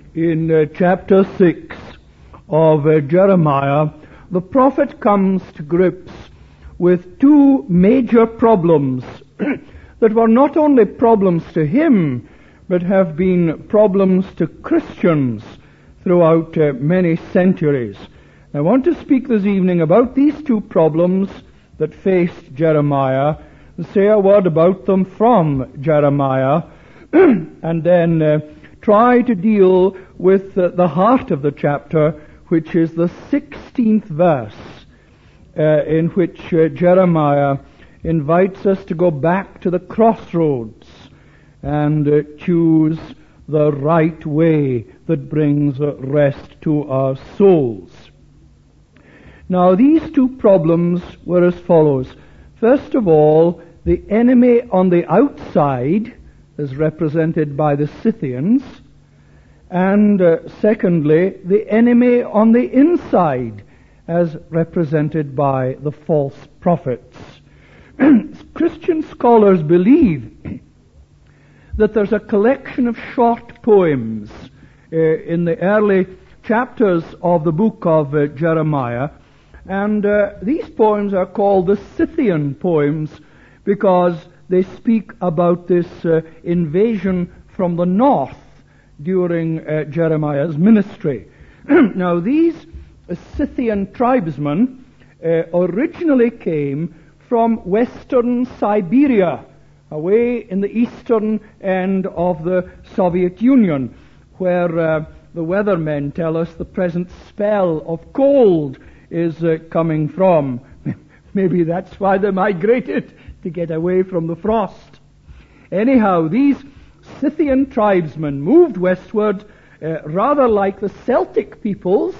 In chapter 6 of Jeremiah, the prophet comes to grips with two major problems that were not only problems to him, but have been problems to Christians throughout many centuries. I want to speak this evening about these two problems that faced Jeremiah, and say a word about them from Jeremiah, and then try to deal with the heart of the chapter, which is the 16th verse, in which Jeremiah invites us to go back to the crossroads and choose the right way that brings rest to our souls. Now, these two problems were as follows. First of all, the enemy on the outside, as represented by the Scythians, and secondly, the enemy on the inside, as represented by the false prophets. Christian scholars believe that there's a collection of short poems in the early chapters of the book of Jeremiah, and these poems are called the Scythian poems because they speak about this invasion from the north during Jeremiah's ministry. Now, these Scythian tribesmen originally came from western Siberia, away in the eastern end of the Soviet Union, where the weathermen tell us the present spell of cold is coming from. Maybe that's why they migrated, to get away from the frost. Anyhow, these Scythian tribesmen moved westward, rather like the Celtic peoples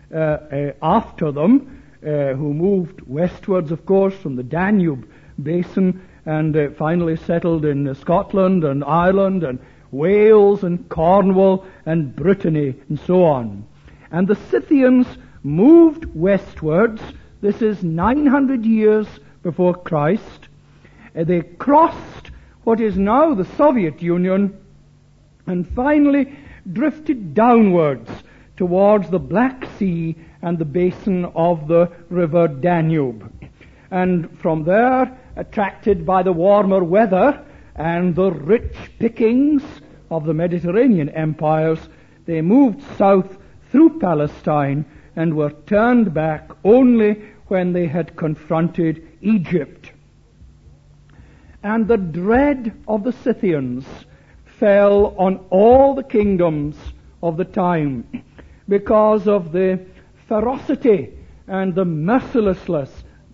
after them, who moved westwards, of course, from the Danube basin, and finally settled in Scotland and Ireland and Wales and Cornwall and Brittany and so on. And the Scythians moved westwards. This is 900 years before Christ. They crossed what is now the Soviet Union and finally drifted downwards towards the Black Sea and the basin of the river Danube. And from there, attracted by the warmer weather and the rich pickings of the Mediterranean empires, they moved south through Palestine and were turned back only when they had confronted Egypt. And the dread of the Scythians fell on all the kingdoms of the time because of the ferocity and the mercilessness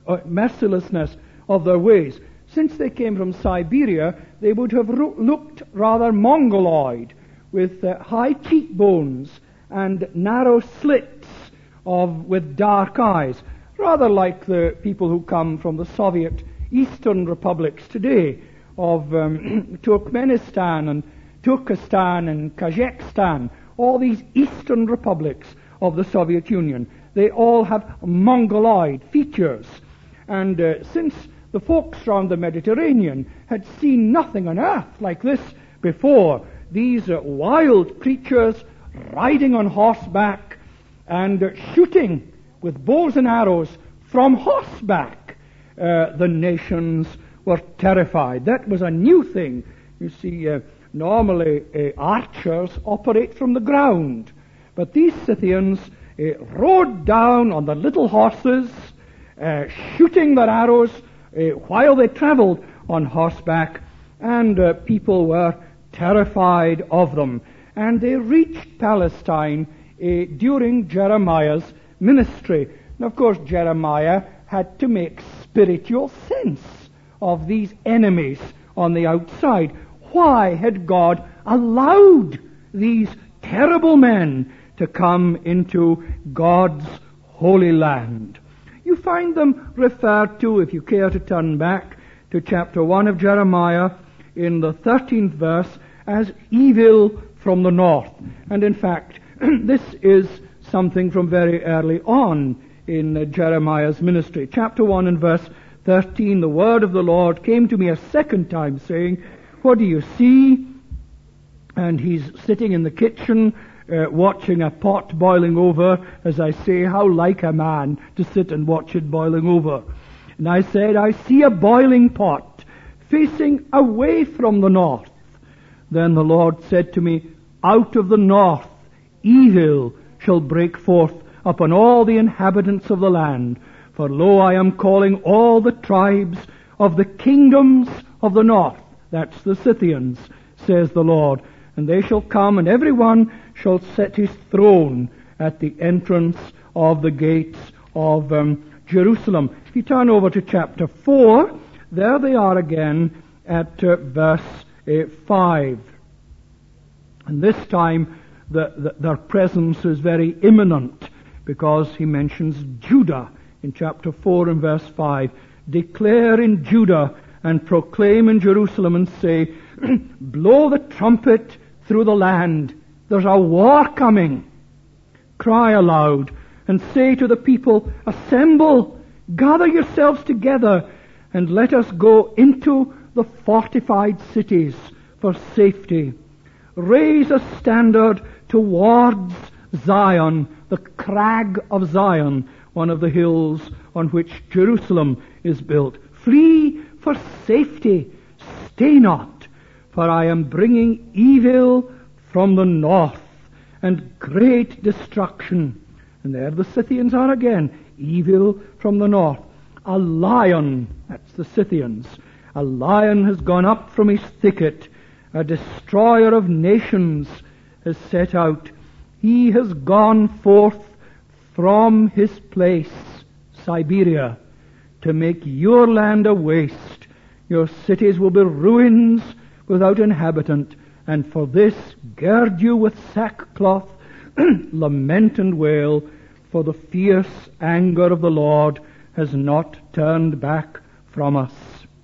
of their ways. Since they came from Siberia, they would have looked rather mongoloid, with high cheekbones and narrow slits with dark eyes, rather like the people who come from the Soviet Eastern republics today, of Turkmenistan and Turkestan and Kazakhstan, all these Eastern republics of the Soviet Union. They all have mongoloid features. And since the folks around the Mediterranean had seen nothing on earth like this before, these wild creatures riding on horseback and shooting with bows and arrows from horseback, the nations were terrified. That was a new thing. You see, normally archers operate from the ground, but these Scythians rode down on the little horses, shooting their arrows while they traveled on horseback, and people were terrified of them. And they reached Palestine during Jeremiah's ministry. And of course, Jeremiah had to make spiritual sense of these enemies on the outside. Why had God allowed these terrible men to come into God's holy land? You find them referred to, if you care to turn back to chapter 1 of Jeremiah, in the 13th verse, as evil from the north. And in fact, this is something from very early on in Jeremiah's ministry. Chapter 1 and verse 13, the word of the Lord came to me a second time, saying, what do you see? And he's sitting in the kitchen watching a pot boiling over, as I say, how like a man to sit and watch it boiling over. And I said, I see a boiling pot facing away from the north. Then the Lord said to me, out of the north evil shall break forth upon all the inhabitants of the land. For lo, I am calling all the tribes of the kingdoms of the north. That's the Scythians, says the Lord. And they shall come, and every one shall set his throne at the entrance of the gates of Jerusalem. If you turn over to chapter 4, there they are again at verse 5. And this time their presence is very imminent, because he mentions Judah in chapter 4 and verse 5. Declare in Judah and proclaim in Jerusalem and say, blow the trumpet through the land. There's a war coming. Cry aloud and say to the people, assemble, gather yourselves together, and let us go into the fortified cities for safety. Raise a standard towards Zion, the crag of Zion, one of the hills on which Jerusalem is built. Flee for safety. Stay not, for I am bringing evil from the north and great destruction. And there the Scythians are again. Evil from the north. A lion, that's the Scythians, a lion has gone up from his thicket. A destroyer of nations has set out. He has gone forth from his place, Siberia, to make your land a waste. Your cities will be ruins without inhabitant, and for this gird you with sackcloth, lament and wail, for the fierce anger of the Lord has not turned back from us.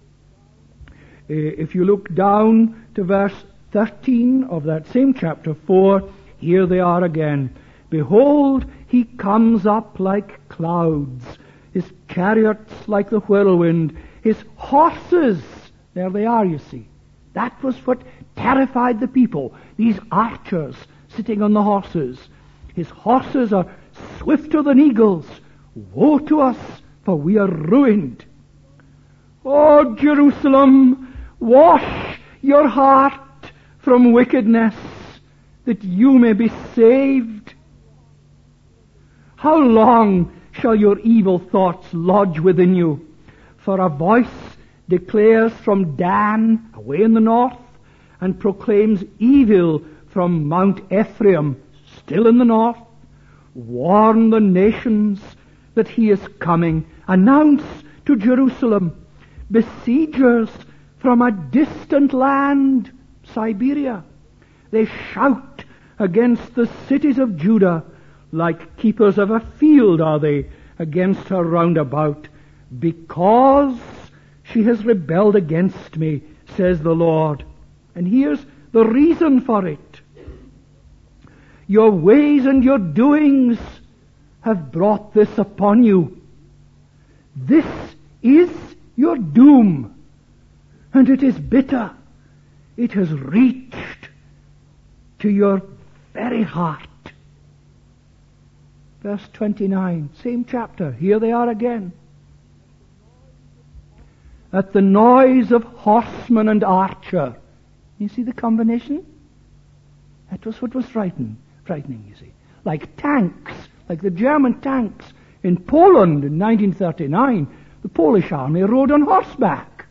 If you look down to verse 13 of that same chapter 4, here they are again. Behold, he comes up like clouds, his chariots like the whirlwind, his horses, there they are, you see. That was what terrified the people, these archers sitting on the horses. His horses are swifter than eagles. Woe to us, for we are ruined. O Jerusalem, wash your heart from wickedness, that you may be saved. How long shall your evil thoughts lodge within you? For a voice declares from Dan, away in the north, and proclaims evil from Mount Ephraim, still in the north. Warn the nations that he is coming. Announce to Jerusalem, besiegers from a distant land, Siberia. They shout against the cities of Judah, like keepers of a field are they against her round about, because she has rebelled against me, says the Lord. And here's the reason for it. Your ways and your doings have brought this upon you. This is your doom, and it is bitter. It has reached to your very heart. Verse 29, same chapter. Here they are again. At the noise of horseman and archer. You see the combination? That was what was frightening, you see. Like tanks, like the German tanks in Poland in 1939. The Polish army rode on horseback.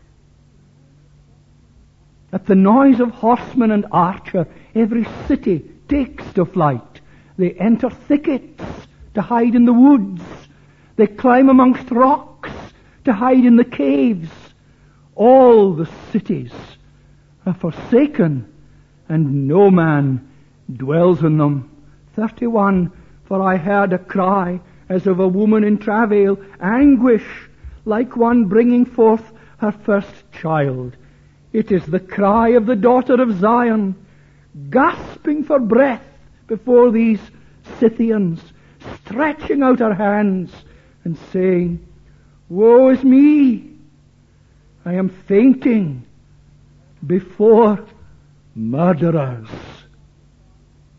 At the noise of horseman and archer, every city takes to flight. They enter thickets to hide in the woods. They climb amongst rocks to hide in the caves. All the cities are forsaken, and no man dwells in them. 31, for I heard a cry as of a woman in travail, anguish, like one bringing forth her first child. It is the cry of the daughter of Zion, gasping for breath before these Scythians, stretching out her hands and saying, woe is me, I am fainting before murderers.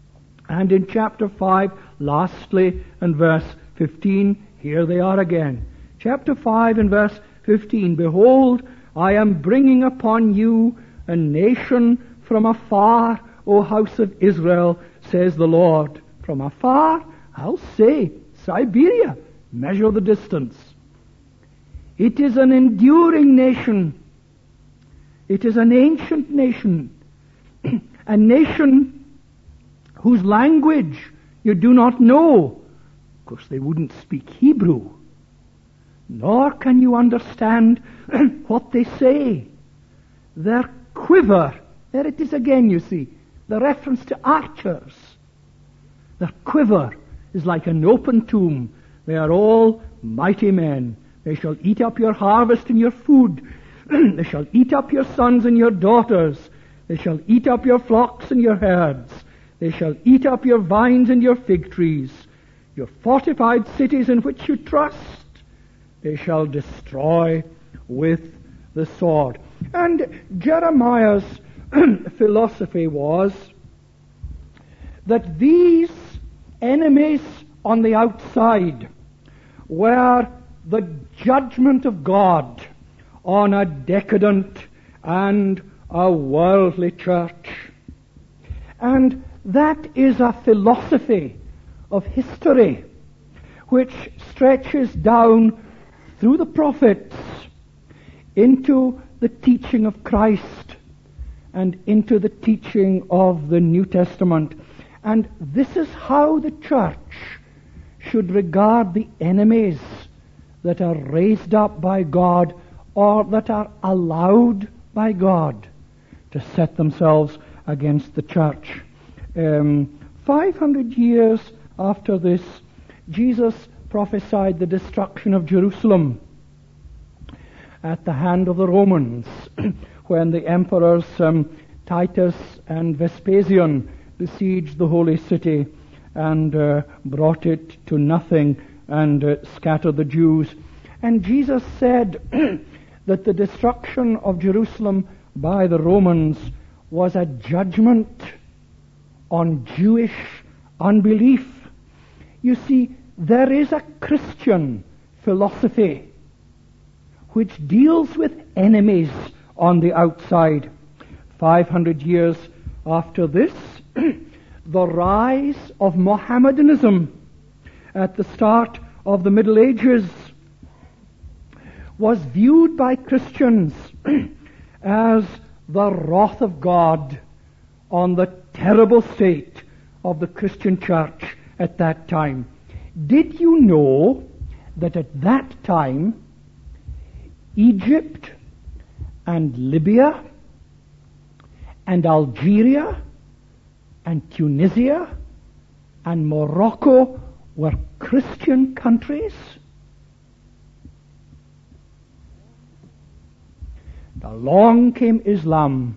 And in chapter 5, lastly, and verse 15, here they are again. Chapter 5 and verse 15, behold, I am bringing upon you a nation from afar, O house of Israel, says the Lord. From afar, I'll say, Siberia, measure the distance. It is an enduring nation. It is an ancient nation. A nation whose language you do not know. Of course, they wouldn't speak Hebrew. Nor can you understand what they say. Their quiver, there it is again, you see, the reference to archers. Their quiver is like an open tomb. They are all mighty men. They shall eat up your harvest and your food. They shall eat up your sons and your daughters. They shall eat up your flocks and your herds. They shall eat up your vines and your fig trees, your fortified cities in which you trust. They shall destroy with the sword. And Jeremiah's philosophy was that these enemies on the outside were the judgment of God on a decadent and a worldly church. And that is a philosophy of history which stretches down through the prophets into the teaching of Christ and into the teaching of the New Testament. And this is how the church should regard the enemies that are raised up by God or that are allowed by God to set themselves against the church. 500 years after this, Jesus prophesied the destruction of Jerusalem at the hand of the Romans when the emperors Titus and Vespasian besieged the holy city and brought it to nothing and scattered the Jews. And Jesus said that the destruction of Jerusalem by the Romans was a judgment on Jewish unbelief. You see, there is a Christian philosophy which deals with enemies on the outside. 500 years after this, the rise of Mohammedanism at the start of the Middle Ages was viewed by Christians as the wrath of God on the terrible state of the Christian church at that time. Did you know that at that time Egypt and Libya and Algeria and Tunisia and Morocco were Christian countries? Along came Islam,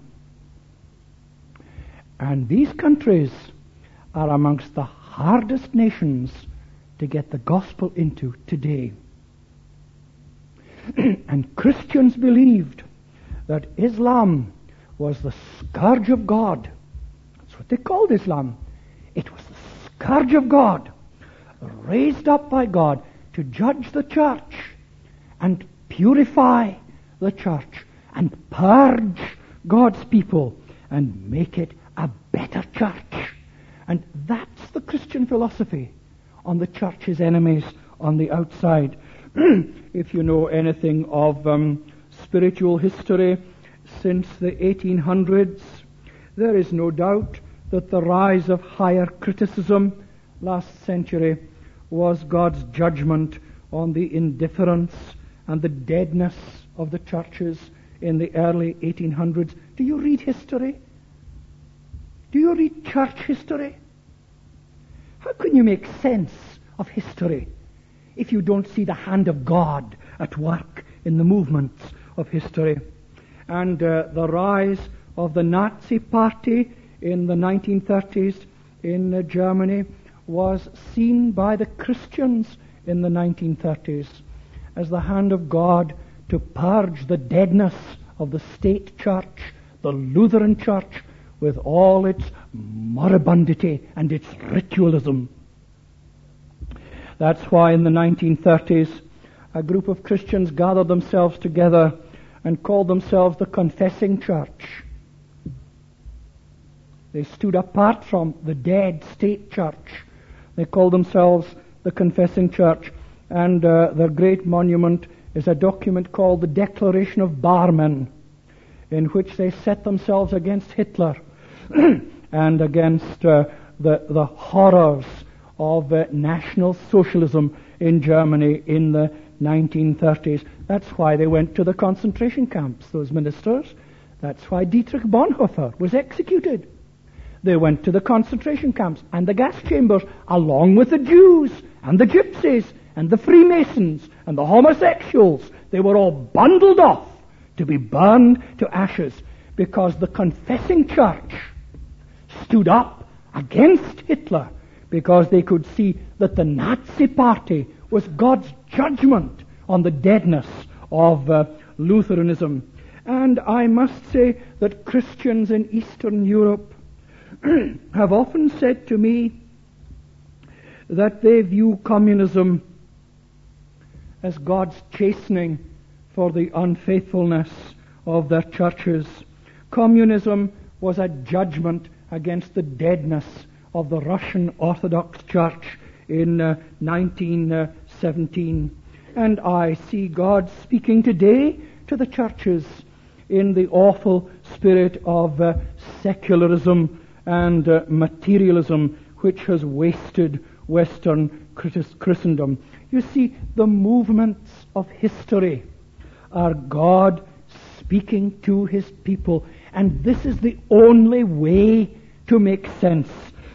and these countries are amongst the hardest nations to get the gospel into today. And Christians believed that Islam was the scourge of God. That's what they called Islam. It was the scourge of God, raised up by God to judge the church and purify the church and purge God's people and make it a better church. And that's the Christian philosophy on the church's enemies on the outside. If you know anything of spiritual history since the 1800s, there is no doubt that the rise of higher criticism last century was God's judgment on the indifference and the deadness of the churches in the early 1800s. Do you read history? Do you read church history? How can you make sense of history if you don't see the hand of God at work in the movements of history? And the rise of the Nazi Party in the 1930s in Germany was seen by the Christians in the 1930s as the hand of God to purge the deadness of the state church, the Lutheran church, with all its moribundity and its ritualism. That's why in the 1930s a group of Christians gathered themselves together and called themselves the Confessing Church. They stood apart from the dead state church. They called themselves the Confessing Church, and their great monument is a document called the Declaration of Barmen, in which they set themselves against Hitler and against the horrors of National Socialism in Germany in the 1930s. That's why they went to the concentration camps, those ministers. That's why Dietrich Bonhoeffer was executed. They went to the concentration camps and the gas chambers, along with the Jews and the Gypsies and the Freemasons and the homosexuals. They were all bundled off to be burned to ashes because the Confessing Church stood up against Hitler, because they could see that the Nazi Party was God's judgment on the deadness of Lutheranism. And I must say that Christians in Eastern Europe have often said to me that they view communism as God's chastening for the unfaithfulness of their churches. Communism was a judgment against the deadness of the Russian Orthodox Church in 1917. And I see God speaking today to the churches in the awful spirit of secularism and materialism, which has wasted Western Christendom. You see, the movements of history are God speaking to His people, and this is the only way to make sense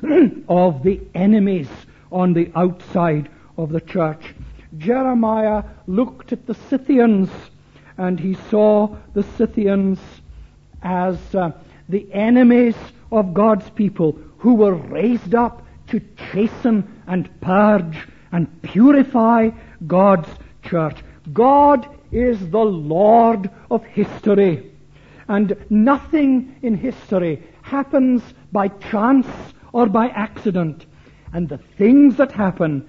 of the enemies on the outside of the church. Jeremiah looked at the Scythians, and he saw the Scythians as the enemies of God's people, who were raised up to chasten and purge and purify God's church. God is the Lord of history, and nothing in history happens by chance or by accident. And the things that happen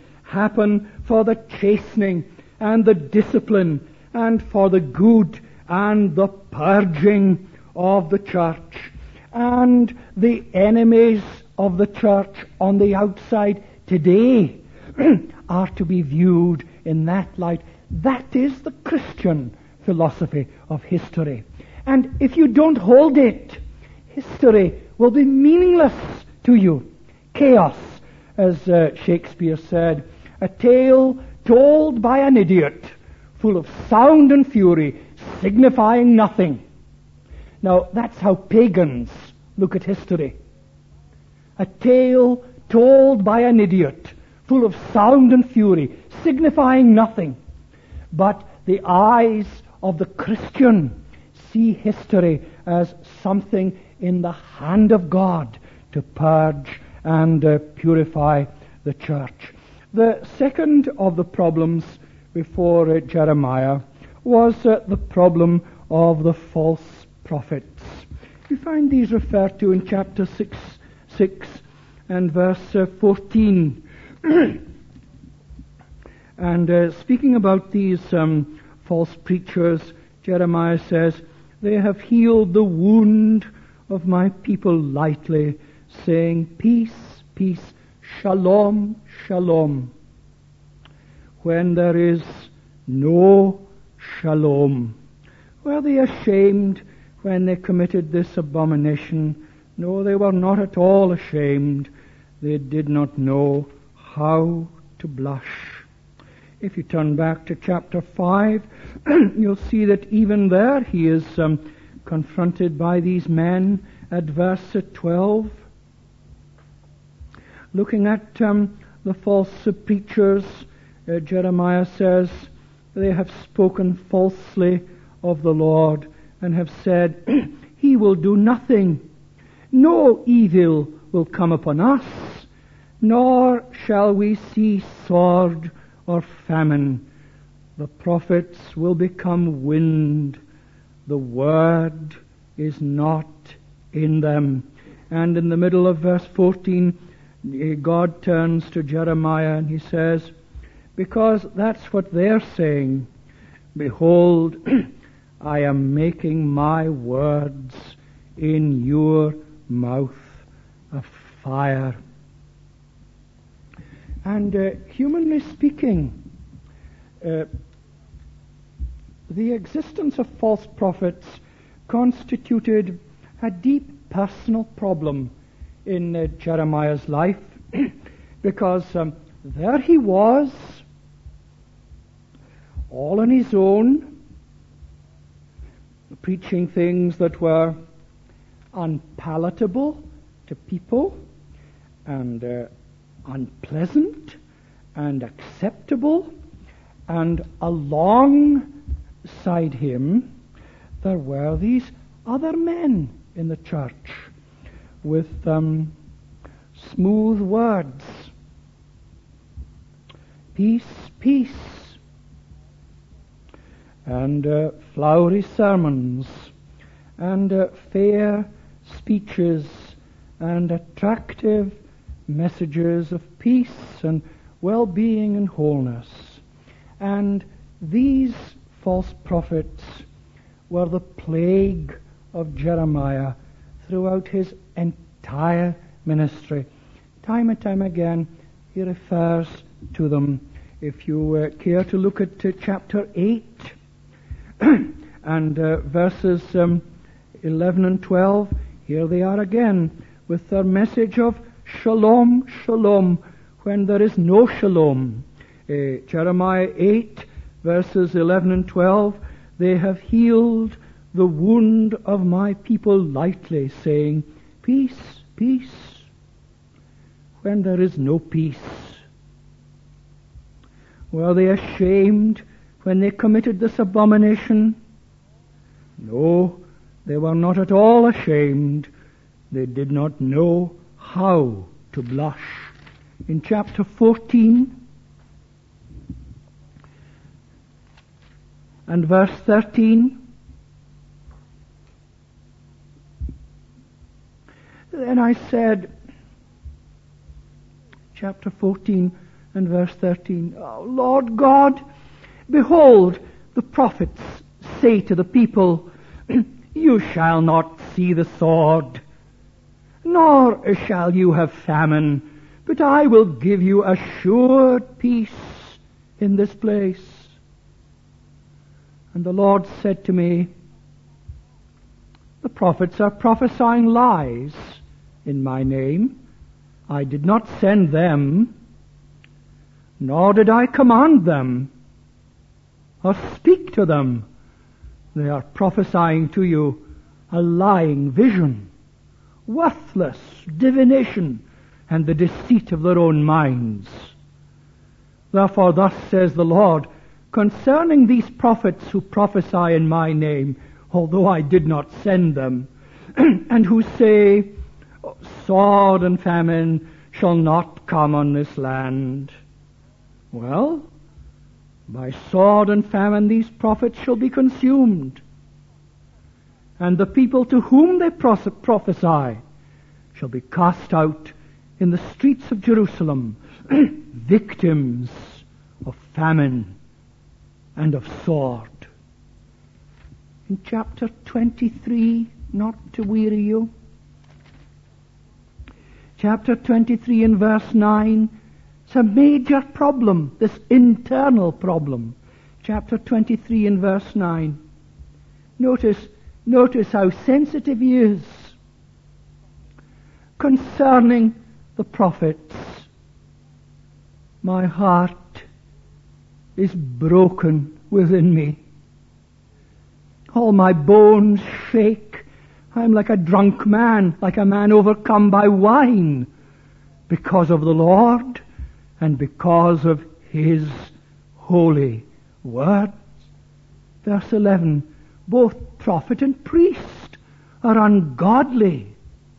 for the chastening and the discipline and for the good and the purging of the church. And the enemies of the church on the outside today are to be viewed in that light. That is the Christian philosophy of history. And if you don't hold it, history will be meaningless to you. Chaos, as Shakespeare said, a tale told by an idiot, full of sound and fury, signifying nothing. Now, that's how pagans look at history. A tale told by an idiot, full of sound and fury, signifying nothing. But the eyes of the Christian see history as something in the hand of God to purge and purify the church. The second of the problems before Jeremiah was the problem of the false prophets. We find these referred to in chapter 6 and verse 14. And speaking about these false preachers, Jeremiah says, "They have healed the wound of my people lightly, saying, peace, peace, shalom, shalom, when there is no shalom." Were they ashamed when they committed this abomination? No, they were not at all ashamed. They did not know how to blush. If you turn back to chapter 5, you'll see that even there he is confronted by these men at verse 12. Looking at the false preachers, Jeremiah says, "They have spoken falsely of the Lord, and have said, He will do nothing. No evil will come upon us, nor shall we see sword or famine. The prophets will become wind. The word is not in them." And in the middle of verse 14, God turns to Jeremiah and he says, because that's what they're saying, behold, I am making my words in your mouth a fire. And humanly speaking, the existence of false prophets constituted a deep personal problem in Jeremiah's life because there he was, all on his own, preaching things that were unpalatable to people and unpleasant and acceptable, and alongside him there were these other men in the church with smooth words, peace, peace, and flowery sermons, and fair speeches, and attractive messages of peace and well-being and wholeness. And these false prophets were the plague of Jeremiah throughout his entire ministry. Time and time again he refers to them. If you care to look at chapter 8 and verses 11 and 12, here they are again with their message of shalom, shalom, when there is no shalom. Jeremiah 8 verses 11 and 12, they have healed the wound of my people lightly, saying, peace, peace, when there is no peace. Were they ashamed when they committed this abomination? No, they were not at all ashamed. They did not know how to blush. In chapter 14 and verse 13, then I said, chapter 14 and verse 13, oh, Lord God, behold, the prophets say to the people, you shall not see the sword, nor shall you have famine, but I will give you assured peace in this place. And the Lord said to me, the prophets are prophesying lies in my name. I did not send them, nor did I command them, or speak to them. They are prophesying to you a lying vision, worthless divination, and the deceit of their own minds. Therefore thus says the Lord, concerning these prophets who prophesy in my name, although I did not send them, and who say, sword and famine shall not come on this land. Well, by sword and famine these prophets shall be consumed, and the people to whom they prophesy shall be cast out in the streets of Jerusalem, victims of famine and of sword. In chapter 23, not to weary you, chapter 23 and verse 9, it's a major problem, this internal problem. Chapter 23 and verse 9. Notice how sensitive he is concerning the prophets. My heart is broken within me. All my bones shake. I'm like a drunk man, like a man overcome by wine, because of the Lord and because of His holy words. Verse 11, both prophet and priest are ungodly.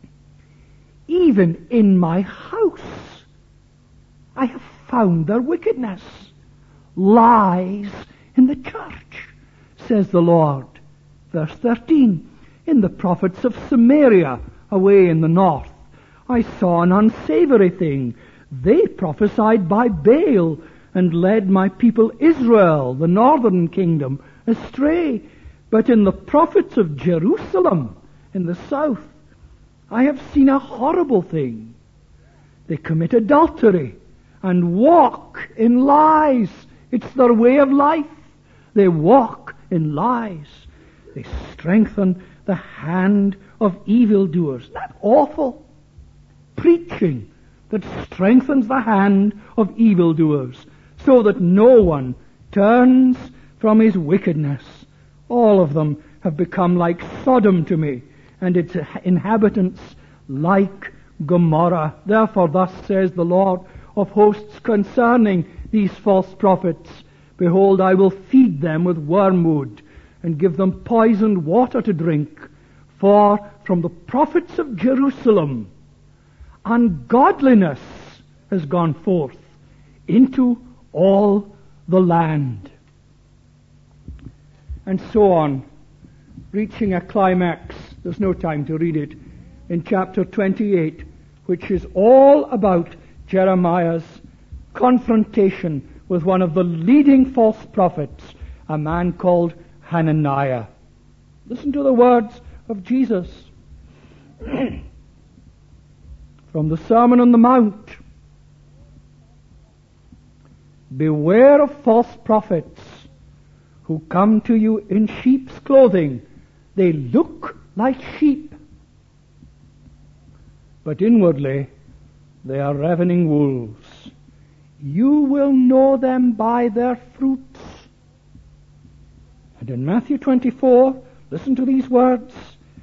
Even in my house I have found their wickedness. Lies in the church, says the Lord. Verse 13, in the prophets of Samaria away in the north. I saw an unsavory thing. They prophesied by Baal and led my people Israel, the northern kingdom, astray. But in the prophets of Jerusalem, in the south, I have seen a horrible thing. They commit adultery and walk in lies. It's their way of life. They walk in lies. They strengthen the hand of evildoers. That's awful. Preaching that strengthens the hand of evildoers, so that no one turns from his wickedness. All of them have become like Sodom to me, and its inhabitants like Gomorrah. Therefore thus says the Lord of hosts concerning these false prophets, behold, I will feed them with wormwood, and give them poisoned water to drink. For from the prophets of Jerusalem ungodliness has gone forth into all the land. And so on, reaching a climax, there's no time to read it, in chapter 28, which is all about Jeremiah's confrontation with one of the leading false prophets, a man called Hananiah. Listen to the words of Jesus from the Sermon on the Mount. Beware of false prophets who come to you in sheep's clothing. They look like sheep, but inwardly they are ravening wolves. You will know them by their fruits. And in Matthew 24, listen to these words.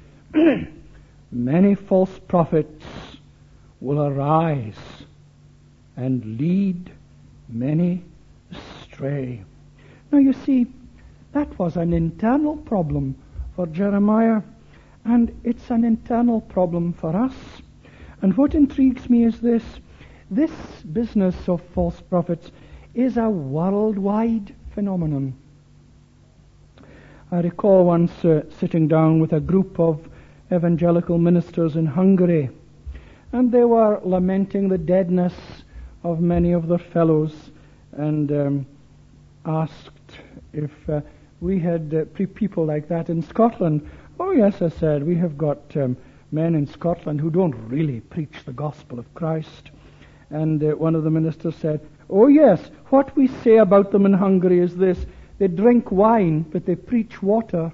Many false prophets will arise and lead many astray. Now you see, that was an internal problem for Jeremiah, and it's an internal problem for us. And what intrigues me is this business of false prophets is a worldwide phenomenon. I recall once sitting down with a group of evangelical ministers in Hungary, and they were lamenting the deadness of many of their fellows, and asked if we had people like that in Scotland. Oh yes, I said, we have got men in Scotland who don't really preach the gospel of Christ. And one of the ministers said, oh yes, what we say about them in Hungary is this: they drink wine, but they preach water.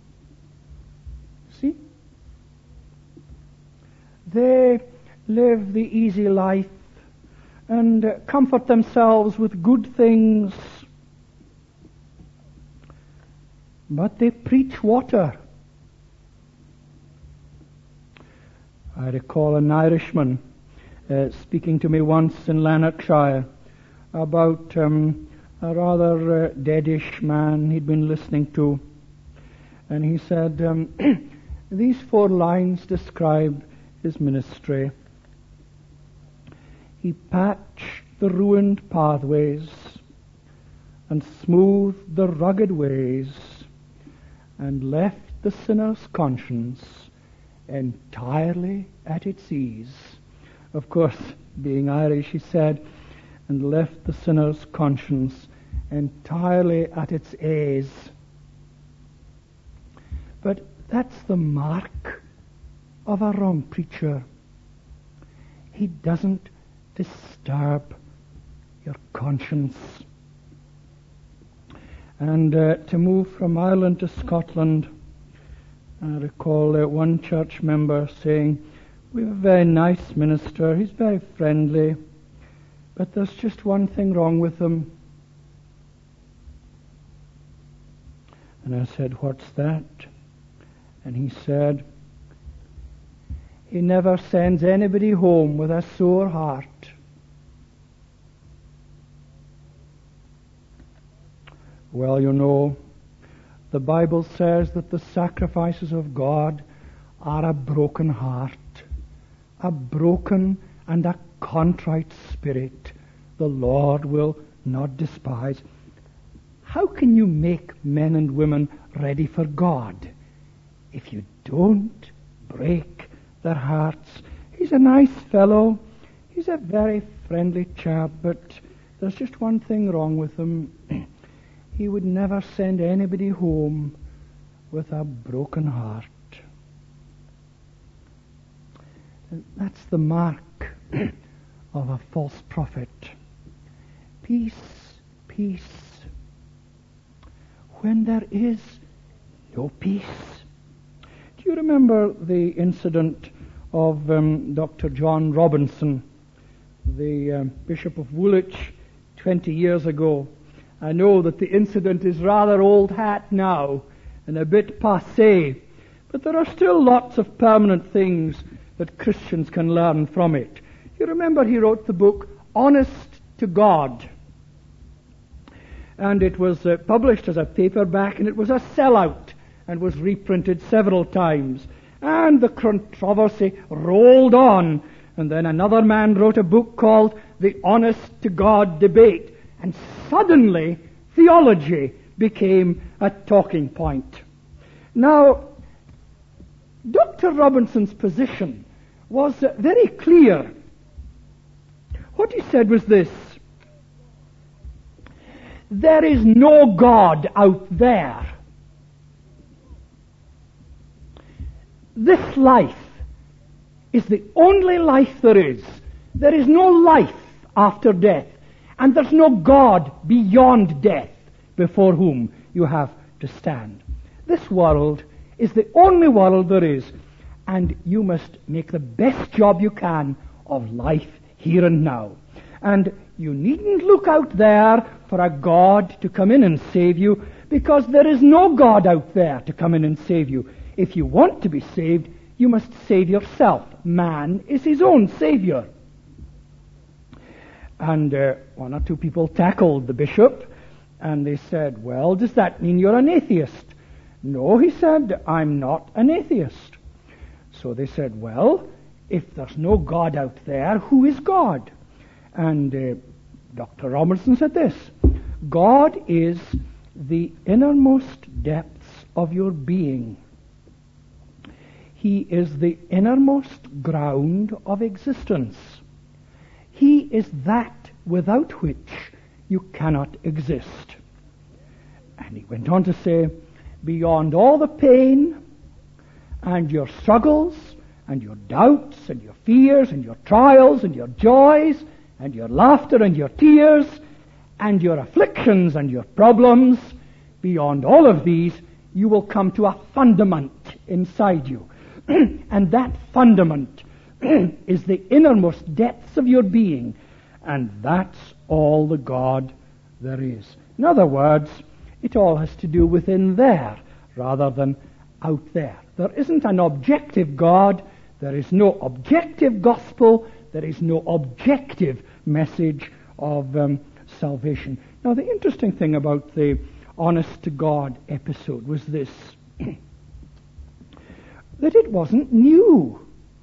See? They live the easy life and comfort themselves with good things, but they preach water. I recall an Irishman speaking to me once in Lanarkshire about a rather deadish man he'd been listening to. And he said, these 4 lines describe his ministry. He patched the ruined pathways and smoothed the rugged ways and left the sinner's conscience entirely at its ease. Of course, being Irish, he said, and left the sinner's conscience entirely at its ease. But that's the mark of a wrong preacher. He doesn't disturb your conscience. And to move from Ireland to Scotland, I recall one church member saying, we have a very nice minister, he's very friendly, but there's just one thing wrong with him. And I said, what's that? And he said, he never sends anybody home with a sore heart. Well, you know, the Bible says that the sacrifices of God are a broken heart, a broken and a contrite spirit the Lord will not despise. How can you make men and women ready for God if you don't break their hearts. He's a nice fellow. He's a very friendly chap, but there's just one thing wrong with him. He would never send anybody home with a broken heart. And that's the mark of a false prophet. Peace, peace, when there is no peace. Do you remember the incident of Dr. John Robinson, the Bishop of Woolwich, 20 years ago? I know that the incident is rather old hat now and a bit passé, but there are still lots of permanent things that Christians can learn from it. You remember he wrote the book Honest to God, and it was published as a paperback, and it was a sellout and was reprinted several times, and the controversy rolled on. And then another man wrote a book called The Honest to God Debate, and suddenly theology became a talking point. Now, Dr. Robinson's position was very clear. What he said was this: there is no God out there. This life is the only life there is. There is no life after death. And there's no God beyond death before whom you have to stand. This world is the only world there is. And you must make the best job you can of life here and now. And you needn't look out there for a God to come in and save you, because there is no God out there to come in and save you. If you want to be saved, you must save yourself. Man is his own savior. And one or two people tackled the bishop, and they said, well, does that mean you're an atheist? No, he said, I'm not an atheist. So they said, well, if there's no God out there, who is God? And Dr. Robertson said this: God is the innermost depths of your being. He is the innermost ground of existence. He is that without which you cannot exist. And he went on to say, beyond all the pain and your struggles and your doubts and your fears and your trials and your joys and your laughter and your tears and your afflictions and your problems, beyond all of these, you will come to a fundament inside you. And that fundament is the innermost depths of your being, and that's all the God there is. In other words, it all has to do within there rather than out there. There isn't an objective God, there is no objective gospel, there is no objective message of salvation. Now, the interesting thing about the Honest to God episode was this: that it wasn't new.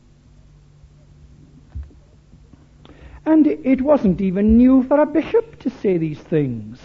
And it wasn't even new for a bishop to say these things.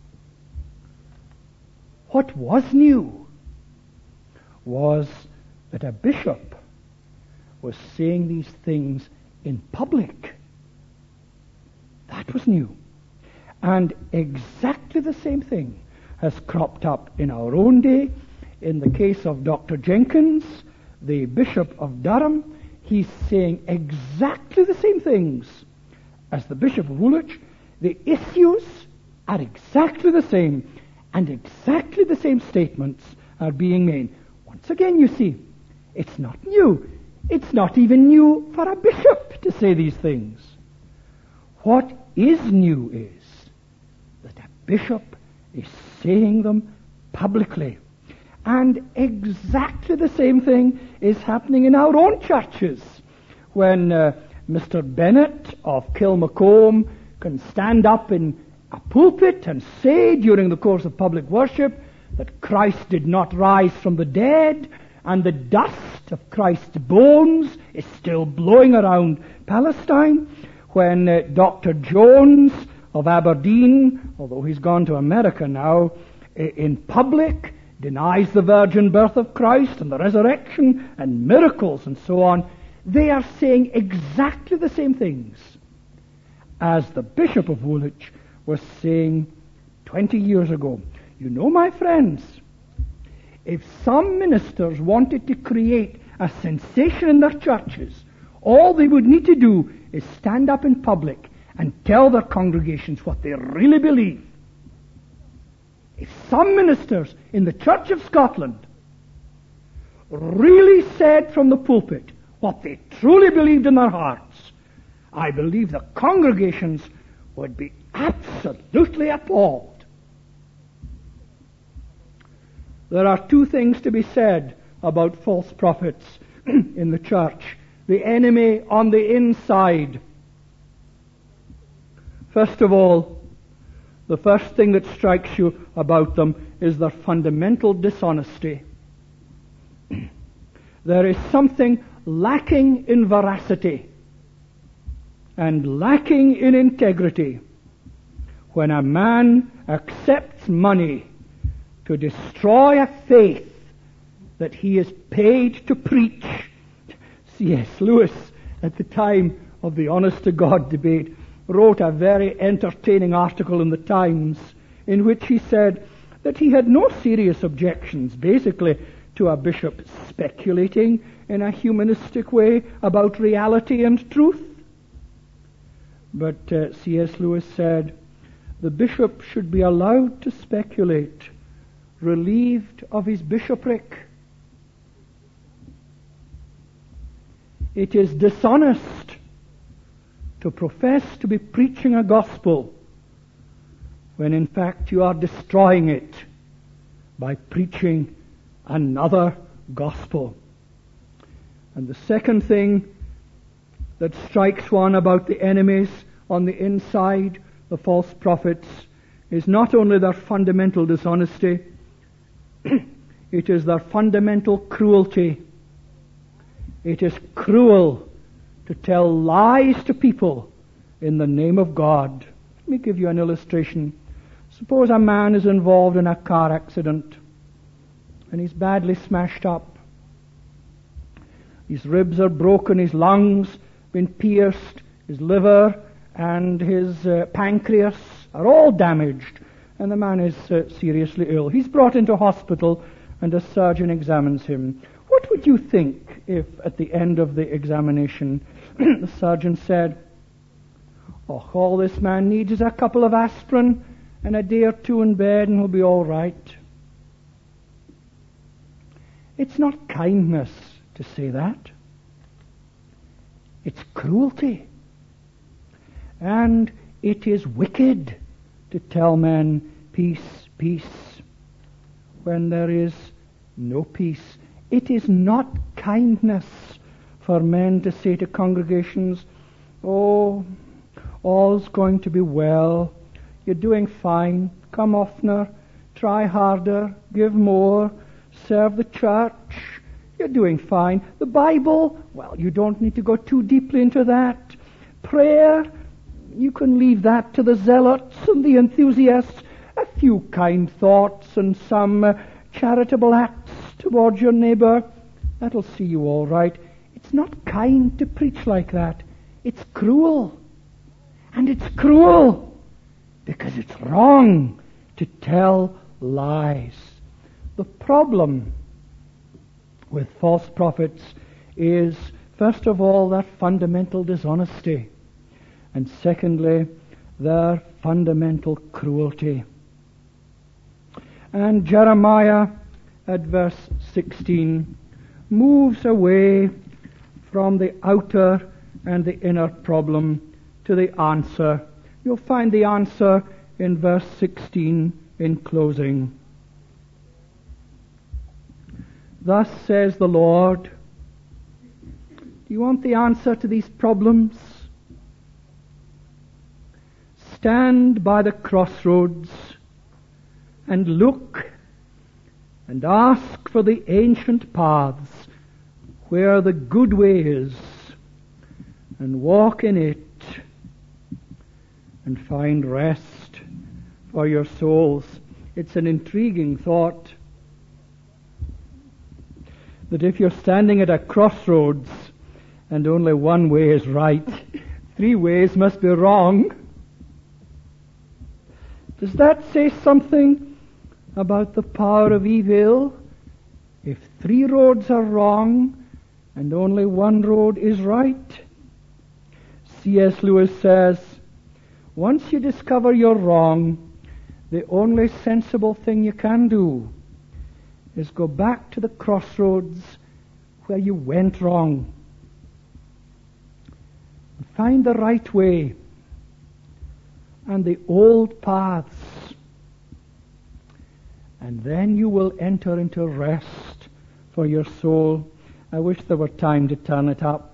What was new was that a bishop was saying these things in public. That was new. And exactly the same thing has cropped up in our own day. In the case of Dr. Jenkins, the Bishop of Durham, he's saying exactly the same things as the Bishop of Woolwich. The issues are exactly the same, and exactly the same statements are being made. Once again, you see, it's not new. It's not even new for a bishop to say these things. What is new is that a bishop is saying them publicly. And exactly the same thing is happening in our own churches. When Mr. Bennett of Kilmacombe can stand up in a pulpit and say during the course of public worship that Christ did not rise from the dead, and the dust of Christ's bones is still blowing around Palestine. When Dr. Jones of Aberdeen, although he's gone to America now, in public denies the virgin birth of Christ and the resurrection and miracles and so on, They are saying exactly the same things as the Bishop of Woolwich was saying 20 years ago. You know, my friends, if some ministers wanted to create a sensation in their churches, all they would need to do is stand up in public and tell their congregations what they really believe. If some ministers in the Church of Scotland really said from the pulpit what they truly believed in their hearts, I believe the congregations would be absolutely appalled. There are two things to be said about false prophets in the church. The enemy on the inside. First of all, the first thing that strikes you about them is their fundamental dishonesty. There is something lacking in veracity and lacking in integrity when a man accepts money to destroy a faith that he is paid to preach. C.S. Lewis, at the time of the honest-to-God debate, wrote a very entertaining article in the Times in which he said that he had no serious objections, basically, to a bishop speculating in a humanistic way about reality and truth. But C.S. Lewis said, the bishop should be allowed to speculate, relieved of his bishopric. It is dishonest to profess to be preaching a gospel when in fact you are destroying it by preaching another gospel. And the second thing that strikes one about the enemies on the inside, the false prophets, is not only their fundamental dishonesty, it is their fundamental cruelty. It is cruel to tell lies to people in the name of God. Let me give you an illustration. Suppose a man is involved in a car accident and he's badly smashed up. His ribs are broken, his lungs been pierced, his liver and his pancreas are all damaged, and the man is seriously ill. He's brought into hospital and a surgeon examines him. What would you think if at the end of the examination the surgeon said, "Oh, all this man needs is a couple of aspirin and a day or two in bed and he'll be all right"? It's not kindness to say that. It's cruelty. And it is wicked to tell men peace, peace, when there is no peace. It is not kindness for men to say to congregations, "Oh, all's going to be well, you're doing fine, come oftener, try harder, give more, serve the church, you're doing fine. The Bible, well, you don't need to go too deeply into that. Prayer, you can leave that to the zealots and the enthusiasts. A few kind thoughts and some charitable acts towards your neighbor, that'll see you all right." It's not kind to preach like that. It's cruel. And it's cruel because it's wrong to tell lies. The problem with false prophets is, first of all, their fundamental dishonesty, and secondly, their fundamental cruelty. And Jeremiah, at verse 16, moves away from the outer and the inner problem to the answer. You'll find the answer in verse 16 in closing. "Thus says the Lord." Do you want the answer to these problems? "Stand by the crossroads and look and ask for the ancient paths where the good way is, and walk in it and find rest for your souls." It's an intriguing thought that if you're standing at a crossroads and only one way is right. 3 ways must be wrong. Does that say something about the power of evil? If 3 roads are wrong and only one road is right? C.S. Lewis says, once you discover you're wrong, the only sensible thing you can do is go back to the crossroads where you went wrong. Find the right way and the old paths, and then you will enter into rest for your soul. I wish there were time to turn it up.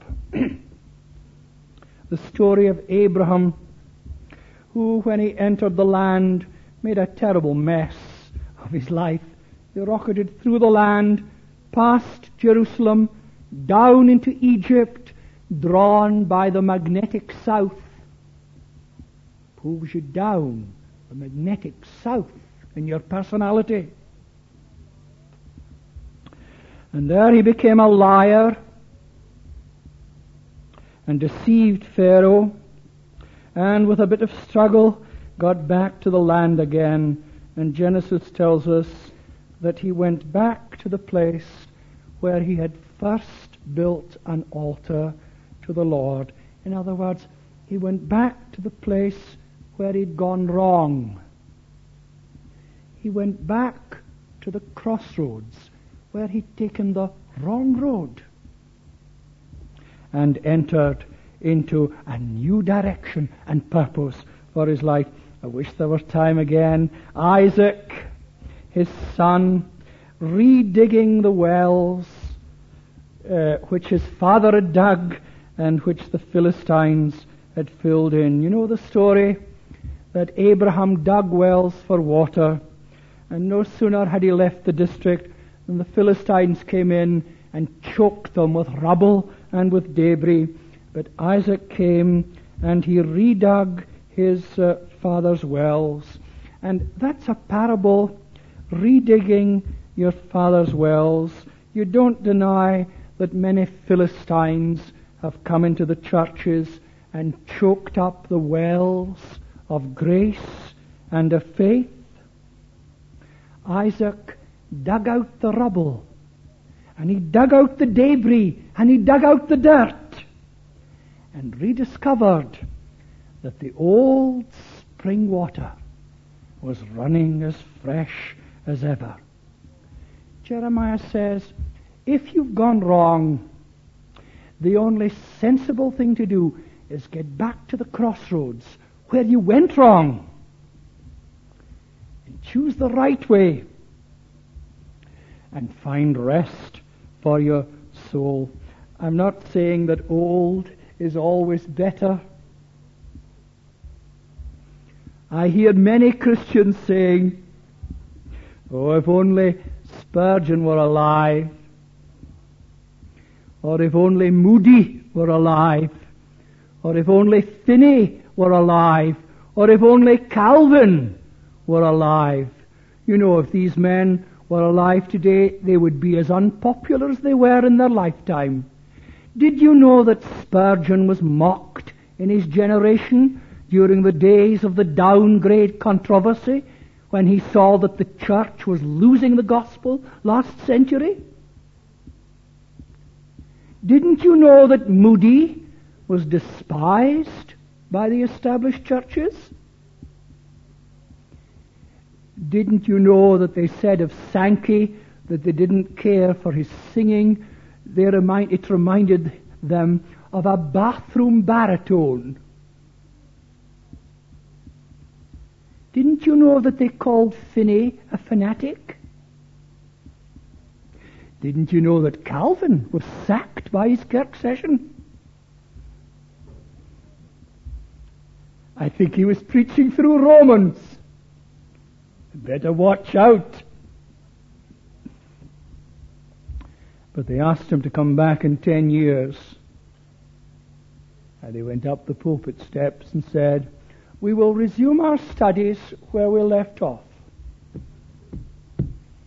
The story of Abraham, who, when he entered the land, made a terrible mess of his life. He rocketed through the land, past Jerusalem, down into Egypt, drawn by the magnetic south. Pulls you down, the magnetic south, in your personality. And there he became a liar and deceived Pharaoh, and with a bit of struggle got back to the land again. And Genesis tells us that he went back to the place where he had first built an altar to the Lord. In other words, he went back to the place where he'd gone wrong. He went back to the crossroads where he'd taken the wrong road and entered into a new direction and purpose for his life. I wish there was time again. Isaac, his son, redigging the wells which his father had dug and which the Philistines had filled in. You know the story that Abraham dug wells for water, and no sooner had he left the district than the Philistines came in and choked them with rubble and with debris. But Isaac came and he redug his father's wells. And that's a parable, redigging your father's wells. You don't deny that many Philistines have come into the churches and choked up the wells of grace and of faith. Isaac dug out the rubble, and he dug out the debris, and he dug out the dirt, and rediscovered that the old spring water was running as fresh as ever. Jeremiah says, if you've gone wrong, the only sensible thing to do is get back to the crossroads where you went wrong and choose the right way and find rest for your soul. I'm not saying that old is always better. I hear many Christians saying, oh, if only Spurgeon were alive, or if only Moody were alive, or if only Finney were alive, or if only Calvin were alive. You know, if these men were alive today, they would be as unpopular as they were in their lifetime. Did you know that Spurgeon was mocked in his generation during the days of the downgrade controversy, when he saw that the church was losing the gospel last century? Didn't you know that Moody was despised by the established churches? Didn't you know that they said of Sankey that they didn't care for his singing? It reminded them of a bathroom baritone. Didn't you know that they called Finney a fanatic? Didn't you know that Calvin was sacked by his Kirk session? I think he was preaching through Romans. Better watch out. But they asked him to come back in 10 years. And he went up the pulpit steps and said, we will resume our studies where we left off.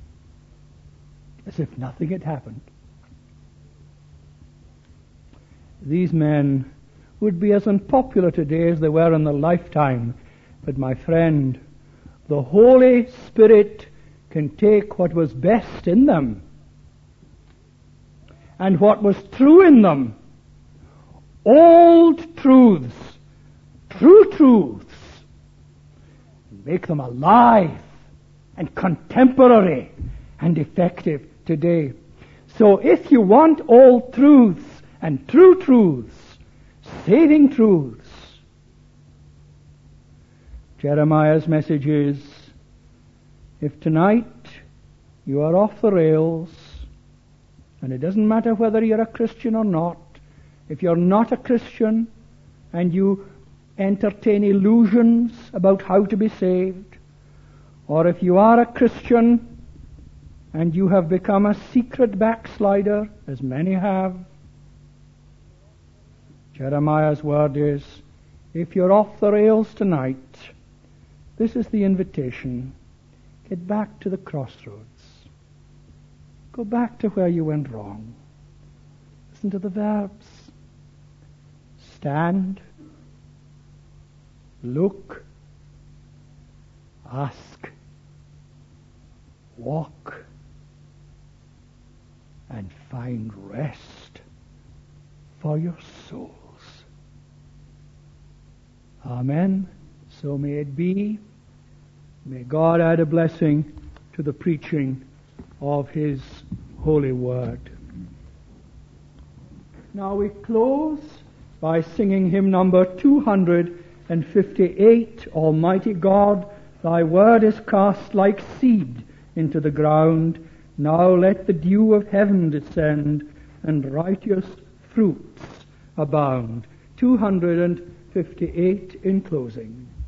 As if nothing had happened. these men would be as unpopular today as they were in their lifetime. But my friend, the Holy Spirit can take what was best in them and what was true in them, old truths, true truths, and make them alive and contemporary and effective today. So if you want old truths and true truths, saving truths, Jeremiah's message is, if tonight you are off the rails, and it doesn't matter whether you're a Christian or not, if you're not a Christian and you entertain illusions about how to be saved, or if you are a Christian and you have become a secret backslider, as many have, Jeremiah's word is, if you're off the rails tonight, this is the invitation. Get back to the crossroads. Go back to where you went wrong. Listen to the verbs. Stand, look, ask, walk, and find rest for your souls. Amen. So may it be. May God add a blessing to the preaching of His holy word. Now we close by singing hymn number 258, Almighty God, Thy word is cast like seed into the ground. Now let the dew of heaven descend and righteous fruits abound. 258 in closing.